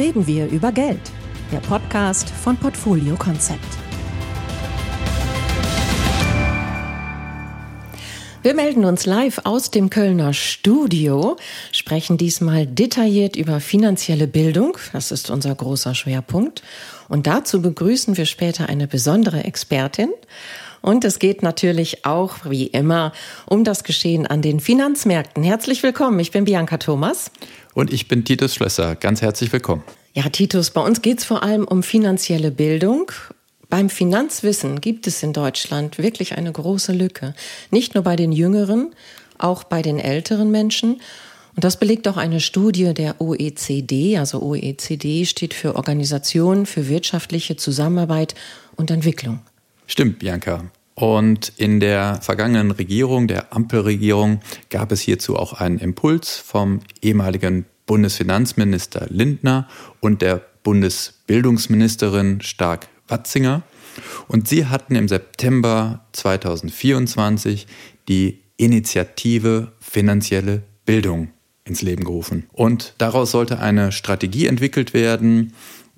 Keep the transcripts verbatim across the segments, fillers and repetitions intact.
reden wir über Geld. Der Podcast von Portfolio Konzept. Wir melden uns live aus dem Kölner Studio, sprechen diesmal detailliert über finanzielle Bildung. Das ist unser großer Schwerpunkt. Und dazu begrüßen wir später eine besondere Expertin. Und es geht natürlich auch, wie immer, um das Geschehen an den Finanzmärkten. Herzlich willkommen, ich bin Bianca Thomas. Und ich bin Titus Schlösser. Ganz herzlich willkommen. Ja, Titus, bei uns geht es vor allem um finanzielle Bildung. Beim Finanzwissen gibt es in Deutschland wirklich eine große Lücke. Nicht nur bei den Jüngeren, auch bei den älteren Menschen. Und das belegt auch eine Studie der O E C D. Also O E C D steht für Organisation für wirtschaftliche Zusammenarbeit und Entwicklung. Stimmt, Bianca. Und in der vergangenen Regierung, der Ampelregierung, gab es hierzu auch einen Impuls vom ehemaligen Bundesfinanzminister Lindner und der Bundesbildungsministerin Stark-Watzinger. Und sie hatten im September zweitausendvierundzwanzig die Initiative Finanzielle Bildung ins Leben gerufen. Und daraus sollte eine Strategie entwickelt werden,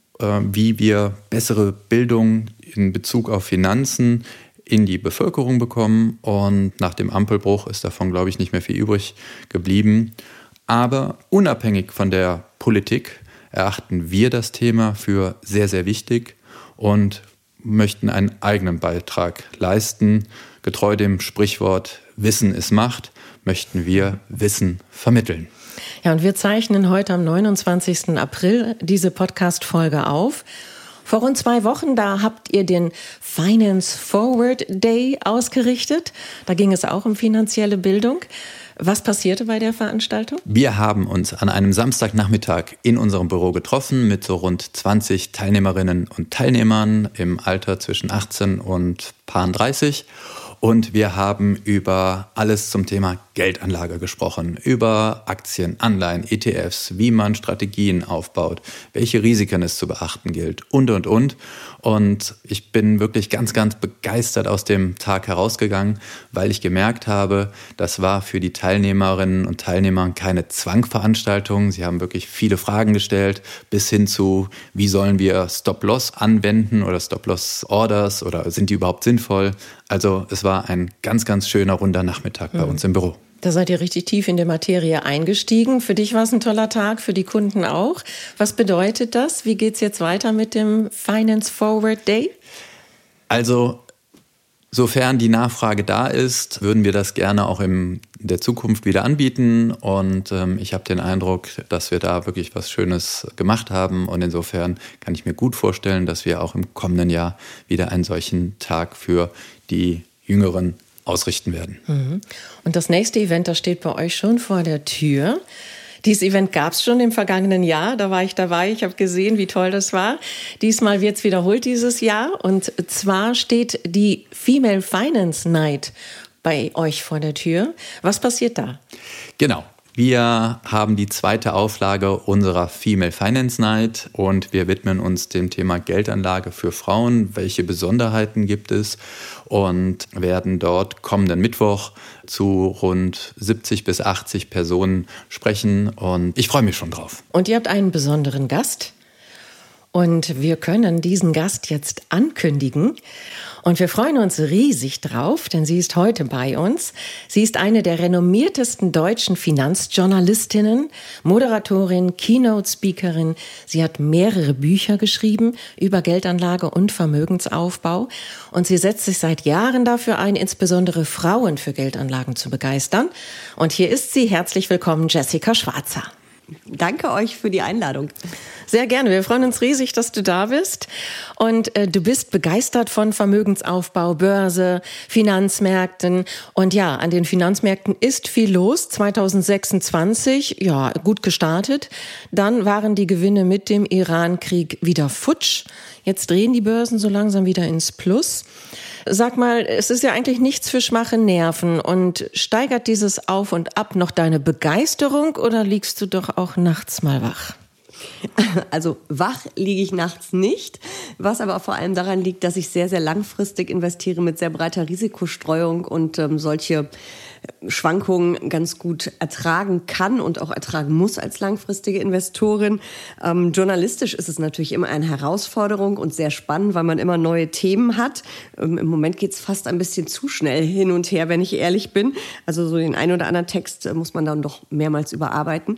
wie wir bessere Bildung in Bezug auf Finanzen in die Bevölkerung bekommen. Und nach dem Ampelbruch ist davon, glaube ich, nicht mehr viel übrig geblieben. Aber unabhängig von der Politik erachten wir das Thema für sehr, sehr wichtig und möchten einen eigenen Beitrag leisten. Getreu dem Sprichwort Wissen ist Macht, möchten wir Wissen vermitteln. Ja, und wir zeichnen heute am neunundzwanzigsten April diese Podcast-Folge auf. Vor rund zwei Wochen, da habt ihr den Finance Forward Day ausgerichtet. Da ging es auch um finanzielle Bildung. Was passierte bei der Veranstaltung? Wir haben uns an einem Samstagnachmittag in unserem Büro getroffen mit so rund zwanzig Teilnehmerinnen und Teilnehmern im Alter zwischen achtzehn und paar dreißig. Und wir haben über alles zum Thema Geldanlage gesprochen, über Aktien, Anleihen, E T Fs, wie man Strategien aufbaut, welche Risiken es zu beachten gilt und, und, und. Und ich bin wirklich ganz, ganz begeistert aus dem Tag herausgegangen, weil ich gemerkt habe, das war für die Teilnehmerinnen und Teilnehmer keine Zwangveranstaltung. Sie haben wirklich viele Fragen gestellt, bis hin zu, wie sollen wir Stop-Loss anwenden oder Stop-Loss-Orders oder sind die überhaupt sinnvoll? Also es war ein ganz, ganz schöner, runder Nachmittag bei uns im Büro. Da seid ihr richtig tief in der Materie eingestiegen. Für dich war es ein toller Tag, für die Kunden auch. Was bedeutet das? Wie geht's jetzt weiter mit dem Finance Forward Day? Also, sofern die Nachfrage da ist, würden wir das gerne auch in der Zukunft wieder anbieten. Und ähm, ich habe den Eindruck, dass wir da wirklich was Schönes gemacht haben. Und insofern kann ich mir gut vorstellen, dass wir auch im kommenden Jahr wieder einen solchen Tag für die Jüngeren ausrichten werden. Und das nächste Event, das steht bei euch schon vor der Tür. Dieses Event gab es schon im vergangenen Jahr, da war ich dabei, ich habe gesehen, wie toll das war. Diesmal wird es wiederholt dieses Jahr und zwar steht die Female Finance Night bei euch vor der Tür. Was passiert da? Genau. Wir haben die zweite Auflage unserer Female Finance Night und wir widmen uns dem Thema Geldanlage für Frauen. Welche Besonderheiten gibt es? Und werden dort kommenden Mittwoch zu rund siebzig bis achtzig Personen sprechen und ich freue mich schon drauf. Und ihr habt einen besonderen Gast und wir können diesen Gast jetzt ankündigen. Und wir freuen uns riesig drauf, denn sie ist heute bei uns. Sie ist eine der renommiertesten deutschen Finanzjournalistinnen, Moderatorin, Keynote-Speakerin. Sie hat mehrere Bücher geschrieben über Geldanlage und Vermögensaufbau. Und sie setzt sich seit Jahren dafür ein, insbesondere Frauen für Geldanlagen zu begeistern. Und hier ist sie. Herzlich willkommen, Jessica Schwarzer. Danke euch für die Einladung. Sehr gerne. Wir freuen uns riesig, dass du da bist. Und äh, du bist begeistert von Vermögensaufbau, Börse, Finanzmärkten. Und ja, an den Finanzmärkten ist viel los. zweitausendsechsundzwanzig, ja, gut gestartet. Dann waren die Gewinne mit dem Iran-Krieg wieder futsch. Jetzt drehen die Börsen so langsam wieder ins Plus. Sag mal, es ist ja eigentlich nichts für schwache Nerven. Und steigert dieses Auf und Ab noch deine Begeisterung oder liegst du doch auch nachts mal wach? Also wach liege ich nachts nicht, was aber vor allem daran liegt, dass ich sehr, sehr langfristig investiere mit sehr breiter Risikostreuung und ähm, solche Schwankungen ganz gut ertragen kann und auch ertragen muss als langfristige Investorin. Ähm, journalistisch ist es natürlich immer eine Herausforderung und sehr spannend, weil man immer neue Themen hat. Ähm, im Moment geht es fast ein bisschen zu schnell hin und her, wenn ich ehrlich bin. Also so den einen oder anderen Text äh, muss man dann doch mehrmals überarbeiten.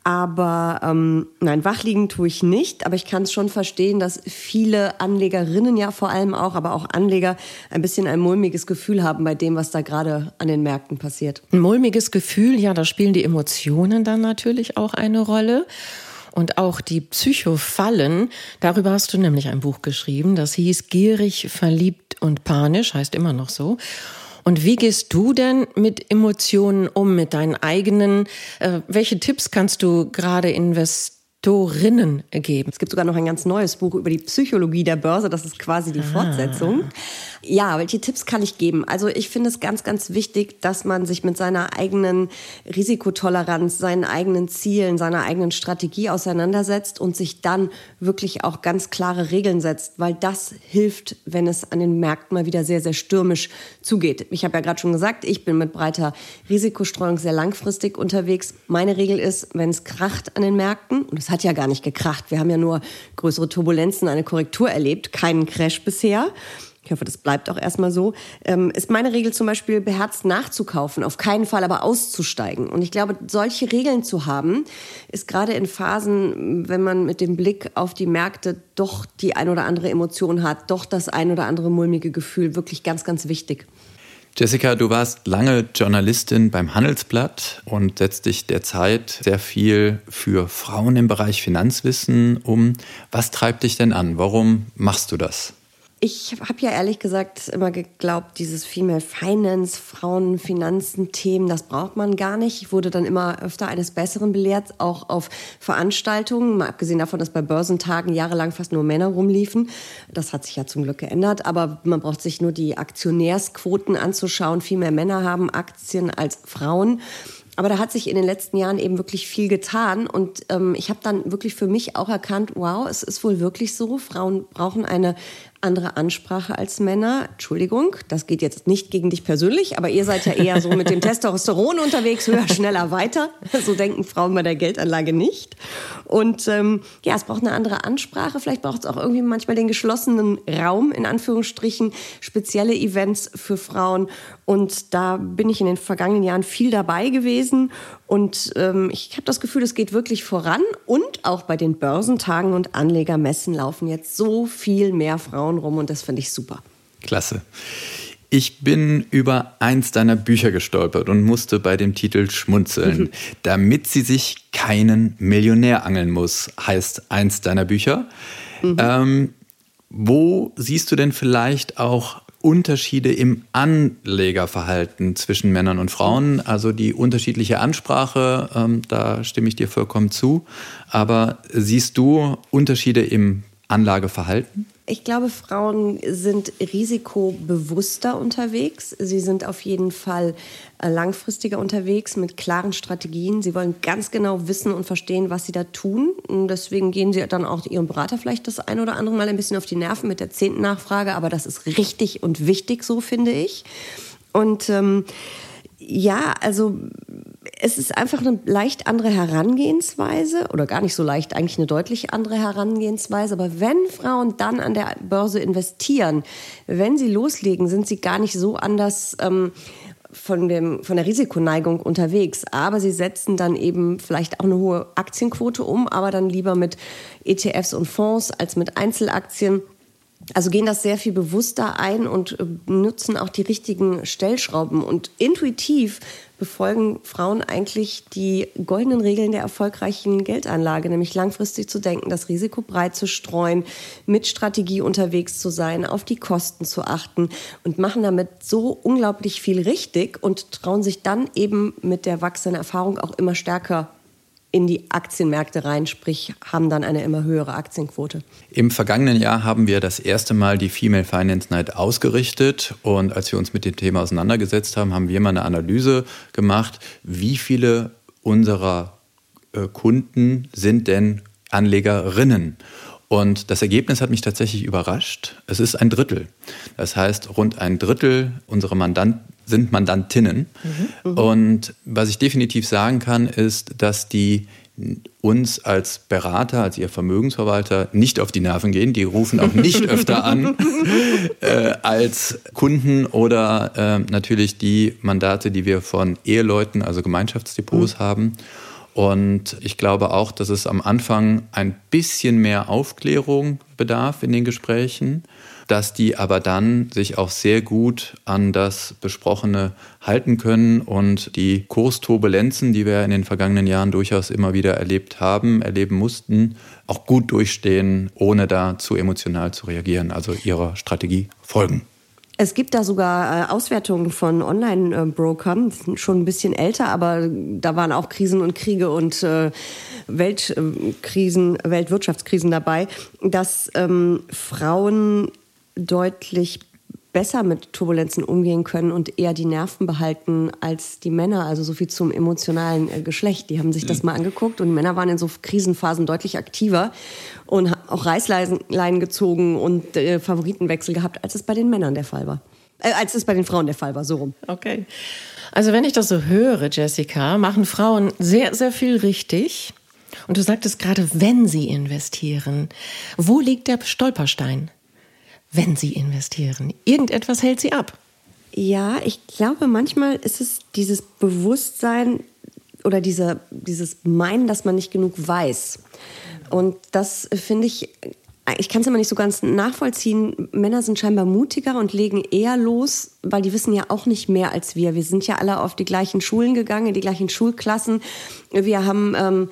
Aber ähm, nein, wach liegen tue ich nicht. Aber ich kann es schon verstehen, dass viele Anlegerinnen ja vor allem auch, aber auch Anleger ein bisschen ein mulmiges Gefühl haben bei dem, was da gerade an den Märkten passiert. Ein mulmiges Gefühl, ja, da spielen die Emotionen dann natürlich auch eine Rolle. Und auch die Psychofallen, darüber hast du nämlich ein Buch geschrieben, das hieß Gierig, verliebt und panisch, heißt immer noch so. Und wie gehst du denn mit Emotionen um, mit deinen eigenen? Äh, welche Tipps kannst du gerade Investorinnen geben? Es gibt sogar noch ein ganz neues Buch über die Psychologie der Börse. Das ist quasi die ah. Fortsetzung. Ja, welche Tipps kann ich geben? Also ich finde es ganz, ganz wichtig, dass man sich mit seiner eigenen Risikotoleranz, seinen eigenen Zielen, seiner eigenen Strategie auseinandersetzt und sich dann wirklich auch ganz klare Regeln setzt, weil das hilft, wenn es an den Märkten mal wieder sehr, sehr stürmisch zugeht. Ich habe ja gerade schon gesagt, ich bin mit breiter Risikostreuung sehr langfristig unterwegs. Meine Regel ist, wenn es kracht an den Märkten, und es hat ja gar nicht gekracht, wir haben ja nur größere Turbulenzen, eine Korrektur erlebt, keinen Crash bisher. Ich hoffe, das bleibt auch erstmal so, ähm, ist meine Regel zum Beispiel, beherzt nachzukaufen, auf keinen Fall aber auszusteigen. Und ich glaube, solche Regeln zu haben, ist gerade in Phasen, wenn man mit dem Blick auf die Märkte doch die ein oder andere Emotion hat, doch das ein oder andere mulmige Gefühl, wirklich ganz, ganz wichtig. Jessica, du warst lange Journalistin beim Handelsblatt und setzt dich derzeit sehr viel für Frauen im Bereich Finanzwissen um. Was treibt dich denn an? Warum machst du das? Ich habe ja ehrlich gesagt immer geglaubt, dieses Female Finance, Frauen, Finanzen, Themen, das braucht man gar nicht. Ich wurde dann immer öfter eines Besseren belehrt, auch auf Veranstaltungen, mal abgesehen davon, dass bei Börsentagen jahrelang fast nur Männer rumliefen. Das hat sich ja zum Glück geändert, aber man braucht sich nur die Aktionärsquoten anzuschauen. Viel mehr Männer haben Aktien als Frauen. Aber da hat sich in den letzten Jahren eben wirklich viel getan und ähm, ich habe dann wirklich für mich auch erkannt, wow, es ist wohl wirklich so, Frauen brauchen eine andere Ansprache als Männer. Entschuldigung, das geht jetzt nicht gegen dich persönlich, aber ihr seid ja eher so mit dem Testosteron unterwegs, höher, schneller, weiter. So denken Frauen bei der Geldanlage nicht. Und ähm, ja, es braucht eine andere Ansprache. Vielleicht braucht es auch irgendwie manchmal den geschlossenen Raum, in Anführungsstrichen, spezielle Events für Frauen. Und da bin ich in den vergangenen Jahren viel dabei gewesen. Und ähm, ich habe das Gefühl, es geht wirklich voran. Und auch bei den Börsentagen und Anlegermessen laufen jetzt so viel mehr Frauen rum. Und das finde ich super. Klasse. Ich bin über eins deiner Bücher gestolpert und musste bei dem Titel schmunzeln. Mhm. Damit sie sich keinen Millionär angeln muss, heißt eins deiner Bücher. Mhm. Ähm, wo siehst du denn vielleicht auch Unterschiede im Anlegerverhalten zwischen Männern und Frauen? Also die unterschiedliche Ansprache, ähm, da stimme ich dir vollkommen zu. Aber siehst du Unterschiede im Anlageverhalten? Ich glaube, Frauen sind risikobewusster unterwegs. Sie sind auf jeden Fall langfristiger unterwegs mit klaren Strategien. Sie wollen ganz genau wissen und verstehen, was sie da tun. Und deswegen gehen sie dann auch ihrem Berater vielleicht das ein oder andere Mal ein bisschen auf die Nerven mit der zehnten Nachfrage. Aber das ist richtig und wichtig, so finde ich. Und ähm, ja, also es ist einfach eine leicht andere Herangehensweise oder gar nicht so leicht, eigentlich eine deutlich andere Herangehensweise. Aber wenn Frauen dann an der Börse investieren, wenn sie loslegen, sind sie gar nicht so anders ähm, von, dem, von der Risikoneigung unterwegs. Aber sie setzen dann eben vielleicht auch eine hohe Aktienquote um, aber dann lieber mit E T Fs und Fonds als mit Einzelaktien. Also gehen das sehr viel bewusster ein und nutzen auch die richtigen Stellschrauben. Und intuitiv befolgen Frauen eigentlich die goldenen Regeln der erfolgreichen Geldanlage, nämlich langfristig zu denken, das Risiko breit zu streuen, mit Strategie unterwegs zu sein, auf die Kosten zu achten und machen damit so unglaublich viel richtig und trauen sich dann eben mit der wachsenden Erfahrung auch immer stärker in die Aktienmärkte rein, sprich haben dann eine immer höhere Aktienquote. Im vergangenen Jahr haben wir das erste Mal die Female Finance Night ausgerichtet und als wir uns mit dem Thema auseinandergesetzt haben, haben wir mal eine Analyse gemacht, wie viele unserer äh, Kunden sind denn Anlegerinnen? Und das Ergebnis hat mich tatsächlich überrascht. Es ist ein Drittel. Das heißt, rund ein Drittel unserer Mandanten sind Mandantinnen. Mhm. Und was ich definitiv sagen kann, ist, dass die uns als Berater, als ihr Vermögensverwalter nicht auf die Nerven gehen. Die rufen auch nicht öfter an äh, als Kunden oder äh, natürlich die Mandate, die wir von Eheleuten, also Gemeinschaftsdepots mhm. haben. Und ich glaube auch, dass es am Anfang ein bisschen mehr Aufklärung bedarf in den Gesprächen, dass die aber dann sich auch sehr gut an das Besprochene halten können und die Kursturbulenzen, die wir in den vergangenen Jahren durchaus immer wieder erlebt haben, erleben mussten, auch gut durchstehen, ohne da zu emotional zu reagieren, also ihrer Strategie folgen. Es gibt da sogar äh, Auswertungen von Online-Brokern, die sind schon ein bisschen älter, aber da waren auch Krisen und Kriege und äh, Weltkrisen, Weltwirtschaftskrisen dabei, dass ähm, Frauen deutlich besser mit Turbulenzen umgehen können und eher die Nerven behalten als die Männer. Also so viel zum emotionalen äh, Geschlecht. Die haben sich das mal angeguckt und die Männer waren in so Krisenphasen deutlich aktiver und haben auch Reißleinen gezogen und äh, Favoritenwechsel gehabt, als es bei den Männern der Fall war. Äh, als es bei den Frauen der Fall war, so rum. Okay. Also wenn ich das so höre, Jessica, machen Frauen sehr, sehr viel richtig. Und du sagtest gerade, wenn sie investieren. Wo liegt der Stolperstein? Wenn sie investieren. Irgendetwas hält sie ab. Ja, ich glaube, manchmal ist es dieses Bewusstsein oder diese, dieses Meinen, dass man nicht genug weiß. Und das finde ich, ich kann es immer nicht so ganz nachvollziehen. Männer sind scheinbar mutiger und legen eher los, weil die wissen ja auch nicht mehr als wir. Wir sind ja alle auf die gleichen Schulen gegangen, in die gleichen Schulklassen. Wir haben ähm,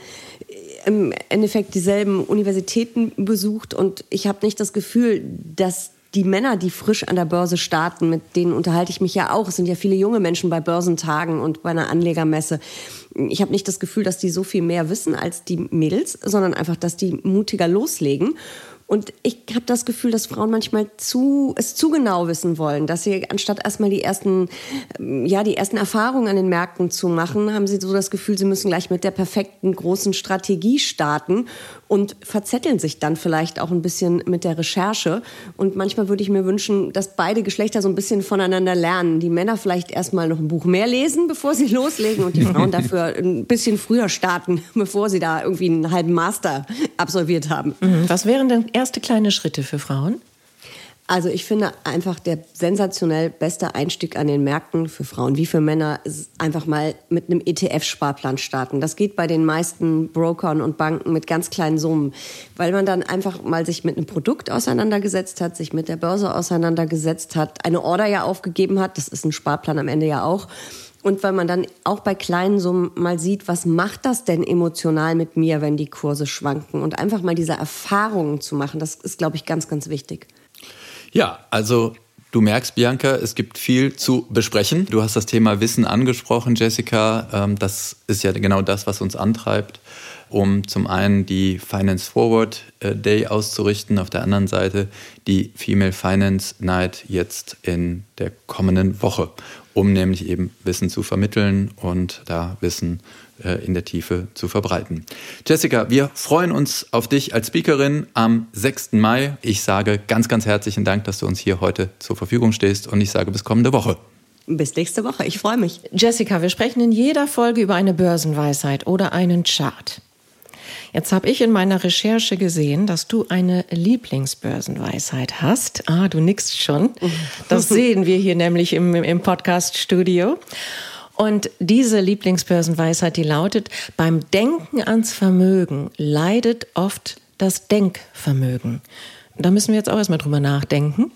im Endeffekt dieselben Universitäten besucht und ich habe nicht das Gefühl, dass die Männer, die frisch an der Börse starten, mit denen unterhalte ich mich ja auch. Es sind ja viele junge Menschen bei Börsentagen und bei einer Anlegermesse. Ich habe nicht das Gefühl, dass die so viel mehr wissen als die Mädels, sondern einfach, dass die mutiger loslegen. Und ich habe das Gefühl, dass Frauen manchmal zu, es zu genau wissen wollen, dass sie anstatt erstmal die ersten, ja, die ersten Erfahrungen an den Märkten zu machen, haben sie so das Gefühl, sie müssen gleich mit der perfekten großen Strategie starten und verzetteln sich dann vielleicht auch ein bisschen mit der Recherche. Und manchmal würde ich mir wünschen, dass beide Geschlechter so ein bisschen voneinander lernen. Die Männer vielleicht erstmal noch ein Buch mehr lesen, bevor sie loslegen und die Frauen dafür ein bisschen früher starten, bevor sie da irgendwie einen halben Master absolviert haben. Was wären denn erste kleine Schritte für Frauen? Also ich finde einfach der sensationell beste Einstieg an den Märkten für Frauen wie für Männer ist einfach mal mit einem E T F-Sparplan starten. Das geht bei den meisten Brokern und Banken mit ganz kleinen Summen, weil man dann einfach mal sich mit einem Produkt auseinandergesetzt hat, sich mit der Börse auseinandergesetzt hat, eine Order ja aufgegeben hat, das ist ein Sparplan am Ende ja auch. Und weil man dann auch bei kleinen Summen mal sieht, was macht das denn emotional mit mir, wenn die Kurse schwanken? Und einfach mal diese Erfahrungen zu machen, das ist, glaube ich, ganz, ganz wichtig. Ja, also du merkst, Bianca, es gibt viel zu besprechen. Du hast das Thema Wissen angesprochen, Jessica. Das ist ja genau das, was uns antreibt, um zum einen die Finance Forward Day auszurichten, auf der anderen Seite die Female Finance Night jetzt in der kommenden Woche, um nämlich eben Wissen zu vermitteln und da Wissen in der Tiefe zu verbreiten. Jessica, wir freuen uns auf dich als Speakerin am sechsten Mai. Ich sage ganz, ganz herzlichen Dank, dass du uns hier heute zur Verfügung stehst und ich sage bis kommende Woche. Bis nächste Woche, ich freue mich. Jessica, wir sprechen in jeder Folge über eine Börsenweisheit oder einen Chart. Jetzt habe ich in meiner Recherche gesehen, dass du eine Lieblingsbörsenweisheit hast. Ah, du nickst schon. Das sehen wir hier nämlich im, im Podcast-Studio. Und diese Lieblingsbörsenweisheit, die lautet, beim Denken ans Vermögen leidet oft das Denkvermögen. Da müssen wir jetzt auch erstmal drüber nachdenken.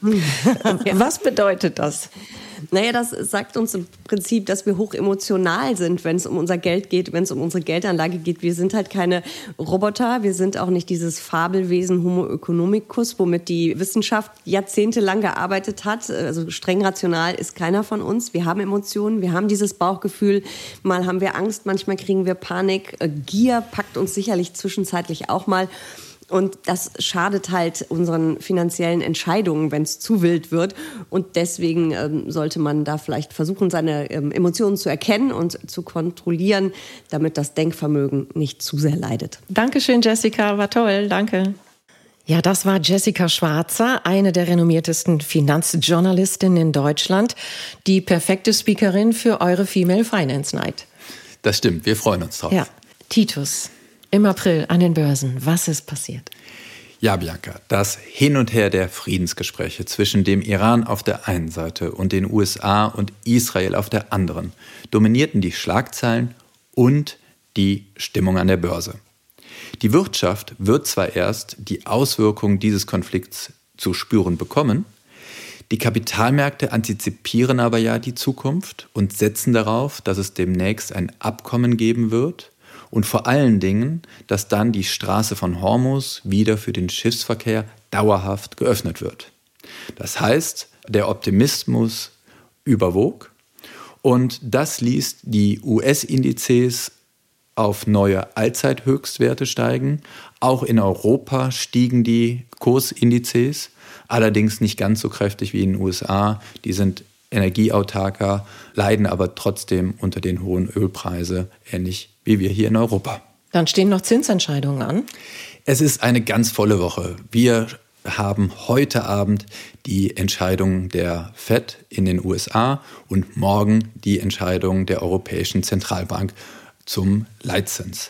Was bedeutet das? Naja, das sagt uns im Prinzip, dass wir hoch emotional sind, wenn es um unser Geld geht, wenn es um unsere Geldanlage geht. Wir sind halt keine Roboter, wir sind auch nicht dieses Fabelwesen Homo economicus, womit die Wissenschaft jahrzehntelang gearbeitet hat. Also streng rational ist keiner von uns. Wir haben Emotionen, wir haben dieses Bauchgefühl. Mal haben wir Angst, manchmal kriegen wir Panik. Gier packt uns sicherlich zwischenzeitlich auch mal. Und das schadet halt unseren finanziellen Entscheidungen, wenn es zu wild wird. Und deswegen ähm, sollte man da vielleicht versuchen, seine ähm, Emotionen zu erkennen und zu kontrollieren, damit das Denkvermögen nicht zu sehr leidet. Dankeschön, Jessica, war toll, danke. Ja, das war Jessica Schwarzer, eine der renommiertesten Finanzjournalistinnen in Deutschland, die perfekte Speakerin für eure Female Finance Night. Das stimmt, wir freuen uns drauf. Ja, Titus, im April an den Börsen, was ist passiert? Ja, Bianca, das Hin und Her der Friedensgespräche zwischen dem Iran auf der einen Seite und den U S A und Israel auf der anderen dominierten die Schlagzeilen und die Stimmung an der Börse. Die Wirtschaft wird zwar erst die Auswirkungen dieses Konflikts zu spüren bekommen, die Kapitalmärkte antizipieren aber ja die Zukunft und setzen darauf, dass es demnächst ein Abkommen geben wird und vor allen Dingen, dass dann die Straße von Hormuz wieder für den Schiffsverkehr dauerhaft geöffnet wird. Das heißt, der Optimismus überwog und das ließ die U S-Indizes auf neue Allzeithöchstwerte steigen. Auch in Europa stiegen die Kursindizes, allerdings nicht ganz so kräftig wie in den U S A. Die sind energieautarker, leiden aber trotzdem unter den hohen Ölpreisen, ähnlich wie wir hier in Europa. Dann stehen noch Zinsentscheidungen an. Es ist eine ganz volle Woche. Wir haben heute Abend die Entscheidung der Fed in den U S A und morgen die Entscheidung der Europäischen Zentralbank zum Leitzins.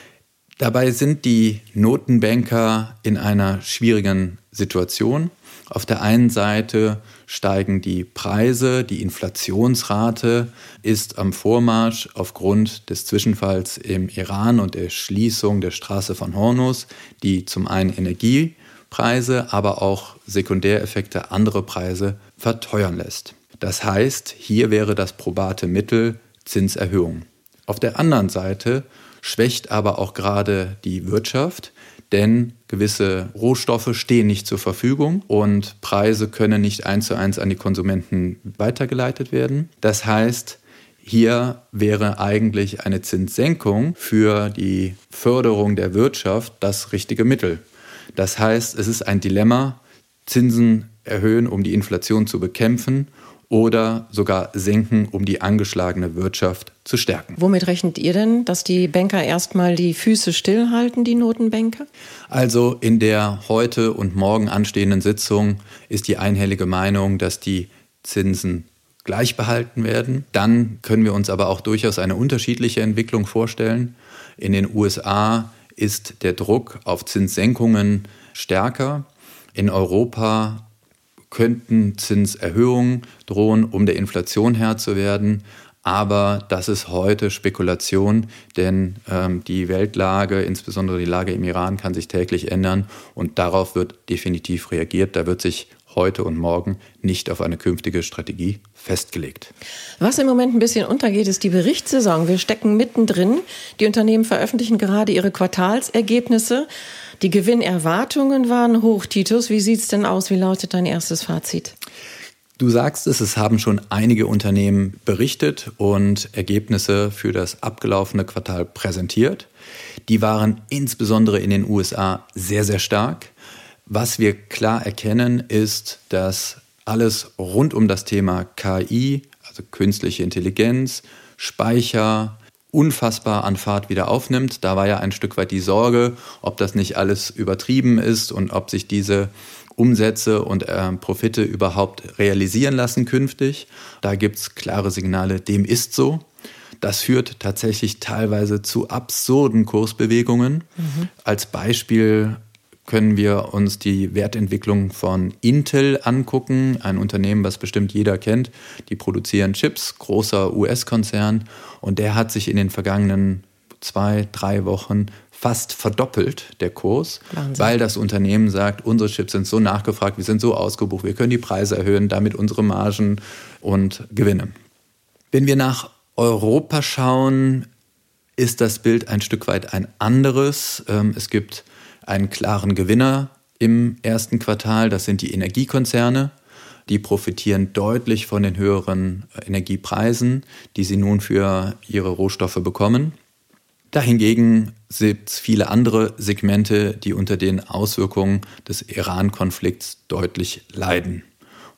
Dabei sind die Notenbanker in einer schwierigen Situation. Auf der einen Seite steigen die Preise, die Inflationsrate ist am Vormarsch aufgrund des Zwischenfalls im Iran und der Schließung der Straße von Hormuz, die zum einen Energiepreise, aber auch Sekundäreffekte, andere Preise verteuern lässt. Das heißt, hier wäre das probate Mittel Zinserhöhung. Auf der anderen Seite schwächt aber auch gerade die Wirtschaft, denn gewisse Rohstoffe stehen nicht zur Verfügung und Preise können nicht eins zu eins an die Konsumenten weitergeleitet werden. Das heißt, hier wäre eigentlich eine Zinssenkung für die Förderung der Wirtschaft das richtige Mittel. Das heißt, es ist ein Dilemma, Zinsen erhöhen, um die Inflation zu bekämpfen, oder sogar senken, um die angeschlagene Wirtschaft zu stärken. Womit rechnet ihr denn, dass die Banker erstmal die Füße stillhalten, die Notenbanker? Also in der heute und morgen anstehenden Sitzung ist die einhellige Meinung, dass die Zinsen gleich behalten werden. Dann können wir uns aber auch durchaus eine unterschiedliche Entwicklung vorstellen. In den U S A ist der Druck auf Zinssenkungen stärker. In Europa könnten Zinserhöhungen drohen, um der Inflation Herr zu werden. Aber das ist heute Spekulation, denn ähm, die Weltlage, insbesondere die Lage im Iran, kann sich täglich ändern und darauf wird definitiv reagiert. Da wird sich heute und morgen nicht auf eine künftige Strategie festgelegt. Was im Moment ein bisschen untergeht, ist die Berichtssaison. Wir stecken mittendrin. Die Unternehmen veröffentlichen gerade ihre Quartalsergebnisse. Die Gewinnerwartungen waren hoch. Titus, wie sieht's denn aus? Wie lautet dein erstes Fazit? Du sagst es, es haben schon einige Unternehmen berichtet und Ergebnisse für das abgelaufene Quartal präsentiert. Die waren insbesondere in den U S A sehr, sehr stark. Was wir klar erkennen, ist, dass alles rund um das Thema K I, also künstliche Intelligenz, Speicher, unfassbar an Fahrt wieder aufnimmt. Da war ja ein Stück weit die Sorge, ob das nicht alles übertrieben ist und ob sich diese Umsätze und äh, Profite überhaupt realisieren lassen künftig. Da gibt es klare Signale, dem ist so. Das führt tatsächlich teilweise zu absurden Kursbewegungen. Mhm. Als Beispiel können wir uns die Wertentwicklung von Intel angucken, ein Unternehmen, was bestimmt jeder kennt. Die produzieren Chips, großer U S-Konzern. Und der hat sich in den vergangenen zwei, drei Wochen fast verdoppelt, der Kurs, Wahnsinn. Weil das Unternehmen sagt, unsere Chips sind so nachgefragt, wir sind so ausgebucht, wir können die Preise erhöhen, damit unsere Margen und Gewinne. Wenn wir nach Europa schauen, ist das Bild ein Stück weit ein anderes. Es gibt einen klaren Gewinner im ersten Quartal, das sind die Energiekonzerne. Die profitieren deutlich von den höheren Energiepreisen, die sie nun für ihre Rohstoffe bekommen. Dahingegen gibt es viele andere Segmente, die unter den Auswirkungen des Iran-Konflikts deutlich leiden.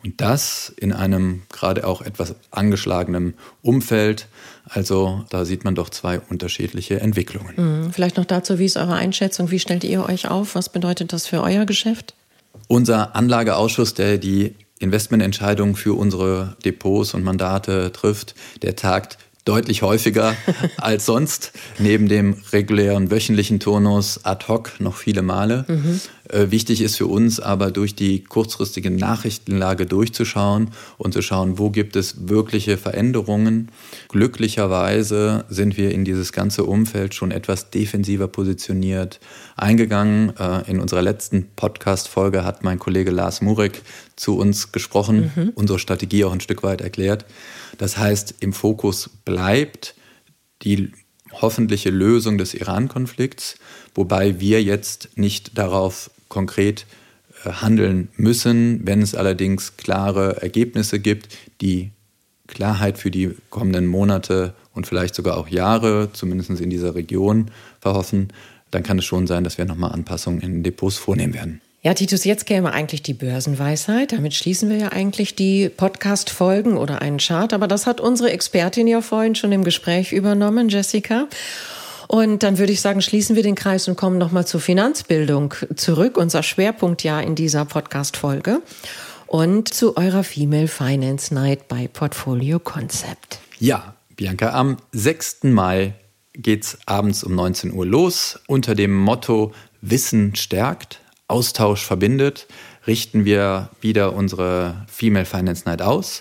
Und das in einem gerade auch etwas angeschlagenen Umfeld. Also da sieht man doch zwei unterschiedliche Entwicklungen. Mhm. Vielleicht noch dazu, wie ist eure Einschätzung? Wie stellt ihr euch auf? Was bedeutet das für euer Geschäft? Unser Anlageausschuss, der die Investmententscheidungen für unsere Depots und Mandate trifft, der tagt deutlich häufiger als sonst, neben dem regulären wöchentlichen Turnus ad hoc noch viele Male. Mhm. Äh, wichtig ist für uns aber, durch die kurzfristige Nachrichtenlage durchzuschauen und zu schauen, wo gibt es wirkliche Veränderungen. Glücklicherweise sind wir in dieses ganze Umfeld schon etwas defensiver positioniert eingegangen. Äh, in unserer letzten Podcast-Folge hat mein Kollege Lars Murek zu uns gesprochen, mhm. unsere Strategie auch ein Stück weit erklärt. Das heißt, im Fokus bleibt die hoffentliche Lösung des Iran-Konflikts, wobei wir jetzt nicht darauf konkret äh, handeln müssen. Wenn es allerdings klare Ergebnisse gibt, die Klarheit für die kommenden Monate und vielleicht sogar auch Jahre, zumindest in dieser Region, verhoffen, dann kann es schon sein, dass wir nochmal Anpassungen in den Depots vornehmen werden. Ja, Titus, jetzt käme eigentlich die Börsenweisheit. Damit schließen wir ja eigentlich die Podcast-Folgen oder einen Chart. Aber das hat unsere Expertin ja vorhin schon im Gespräch übernommen, Jessica. Und dann würde ich sagen, schließen wir den Kreis und kommen nochmal zur Finanzbildung zurück. Unser Schwerpunkt ja in dieser Podcast-Folge. Und zu eurer Female Finance Night bei Portfolio Concept. Ja, Bianca, am sechsten Mai geht's abends um neunzehn Uhr los. Unter dem Motto Wissen stärkt, Austausch verbindet, richten wir wieder unsere Female Finance Night aus.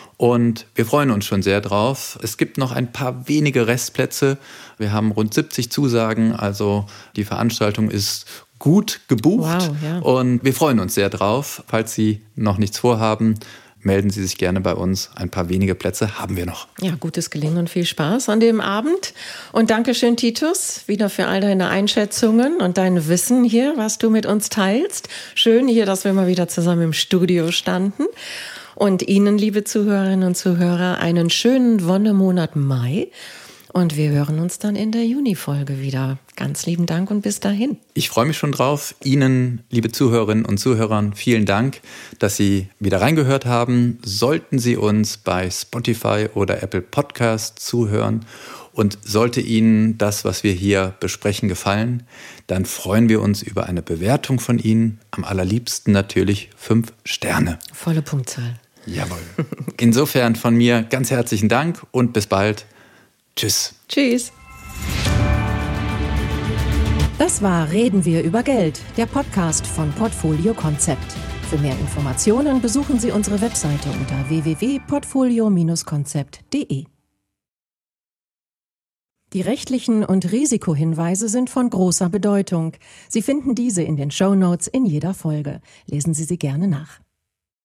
Und wir freuen uns schon sehr drauf. Es gibt noch ein paar wenige Restplätze. Wir haben rund siebzig Zusagen, also die Veranstaltung ist gut gebucht. Wow, ja. Und wir freuen uns sehr drauf. Falls Sie noch nichts vorhaben, melden Sie sich gerne bei uns. Ein paar wenige Plätze haben wir noch. Ja, gutes Gelingen und viel Spaß an dem Abend. Und Dankeschön, Titus, wieder für all deine Einschätzungen und dein Wissen hier, was du mit uns teilst. Schön hier, dass wir mal wieder zusammen im Studio standen. Und Ihnen, liebe Zuhörerinnen und Zuhörer, einen schönen Wonnemonat Mai. Und wir hören uns dann in der Juni-Folge wieder. Ganz lieben Dank und bis dahin. Ich freue mich schon drauf. Ihnen, liebe Zuhörerinnen und Zuhörer, vielen Dank, dass Sie wieder reingehört haben. Sollten Sie uns bei Spotify oder Apple Podcasts zuhören und sollte Ihnen das, was wir hier besprechen, gefallen, dann freuen wir uns über eine Bewertung von Ihnen. Am allerliebsten natürlich fünf Sterne. Volle Punktzahl. Jawohl. Insofern von mir ganz herzlichen Dank und bis bald. Tschüss. Tschüss. Das war Reden wir über Geld, der Podcast von Portfolio Concept. Für mehr Informationen besuchen Sie unsere Webseite unter w w w punkt portfolio Bindestrich concept punkt de. Die rechtlichen und Risikohinweise sind von großer Bedeutung. Sie finden diese in den Shownotes in jeder Folge. Lesen Sie sie gerne nach.